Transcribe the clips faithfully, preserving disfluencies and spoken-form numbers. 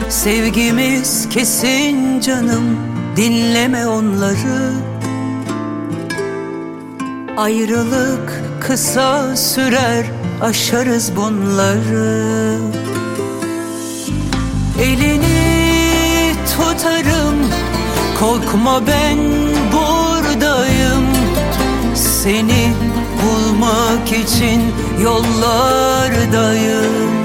Sevgimiz kesin canım, dinleme onları. Ayrılık kısa sürer, aşarız bunları. Elini tutarım, korkma ben buradayım. Seni bulmak için yollardayım.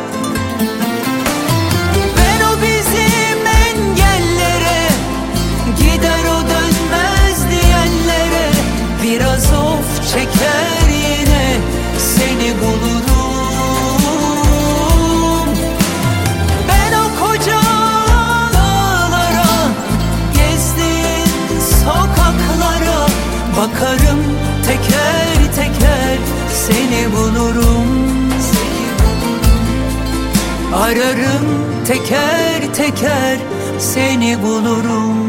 Ben o bizim engellere, gider o dönmez diyenlere, biraz of çeker yine seni bulurum. Ben o koca ağlara, gezdiğin sokaklara bakarım, teker teker seni bulurum. Ararım teker teker seni bulurum.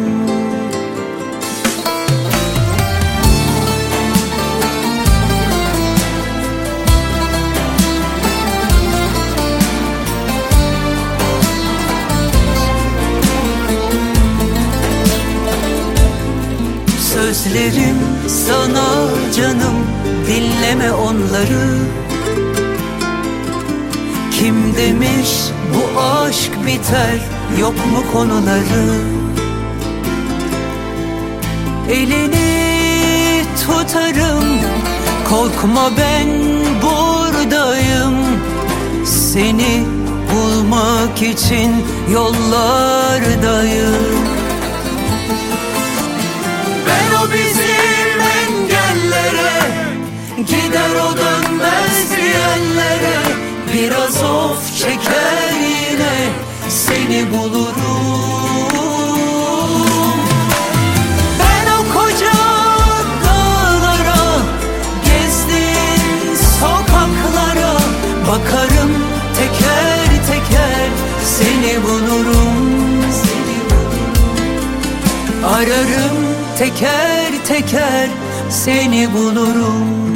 Sözlerim sana canım, dinleme onları. Kim demiş bu aşk biter, yok mu konuları? Elini tutarım, korkma ben buradayım. Seni bulmak için yollardayım. Ben o bizim engellere, gider o dönmez diyenlere, biraz of çeker yine seni bulurum. Ben o koca dağlara, gezdiğin sokaklara bakarım, teker teker seni bulurum. Ararım teker teker seni bulurum.